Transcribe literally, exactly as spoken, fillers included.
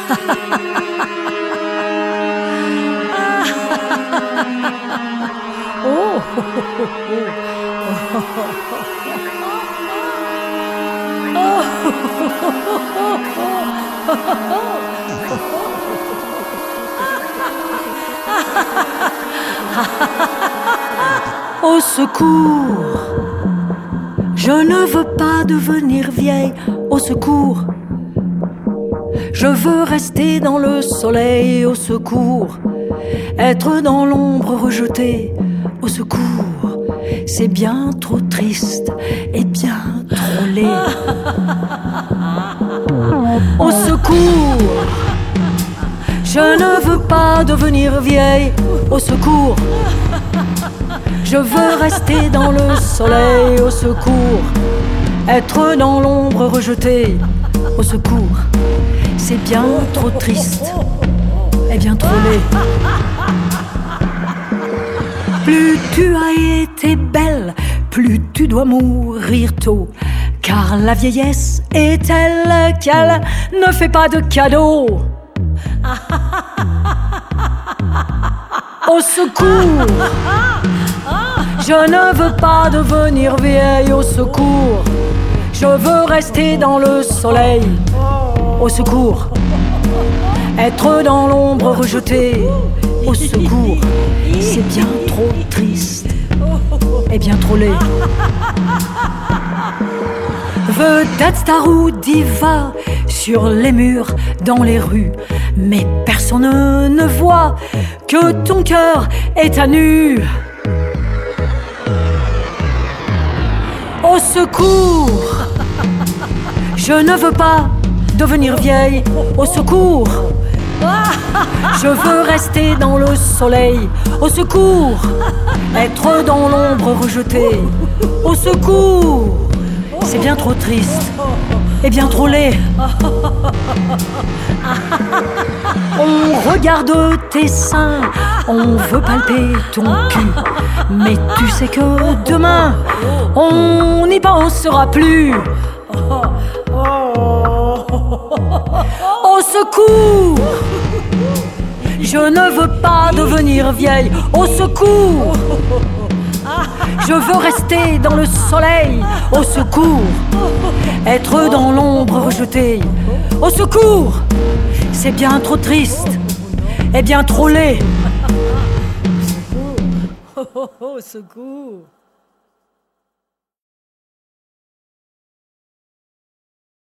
Oh. Au secours, je ne veux pas devenir vieille. Au secours, je veux rester dans le soleil. Au secours, être dans l'ombre rejetée. Au secours, c'est bien trop triste et bien trop laid. Au secours, je ne veux pas devenir vieille. Au secours, je veux rester dans le soleil. Au secours, être dans l'ombre rejetée. Au secours, c'est bien trop triste et bien trop laid. Plus tu as été belle, plus tu dois mourir tôt. Car la vieillesse est telle qu'elle ne fait pas de cadeaux. Au secours, je ne veux pas devenir vieille. Au secours, je veux rester dans le soleil. Au secours, être dans l'ombre rejetée. Au secours, c'est bien trop triste et bien trop laid. Vedette, star ou diva, sur les murs, dans les rues, mais personne ne voit que ton cœur est à nu. Au secours, je ne veux pas devenir vieille. Au secours, je veux rester dans le soleil. Au secours, être dans l'ombre rejetée. Au secours, c'est bien trop triste et bien trop laid. On regarde tes seins, on veut palper ton cul, mais tu sais que demain, on n'y pensera plus. Au secours, je ne veux pas devenir vieille. Au secours, je veux rester dans le soleil. Au secours, être dans l'ombre rejetée. Au secours, c'est bien trop triste et bien trop laid. Au secours.